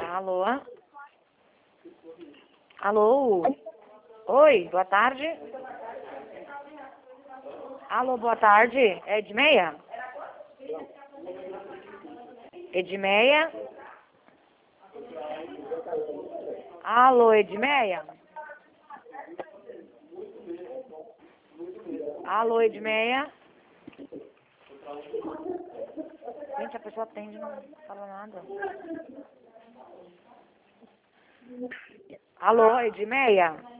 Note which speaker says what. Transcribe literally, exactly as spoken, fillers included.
Speaker 1: Alô? Alô? Oi, boa tarde. Alô, boa tarde. É Edmeia? Edmeia? Alô, Edmeia? Alô, Edmeia? Gente, a pessoa atende e não fala nada. Alô, Edmeia?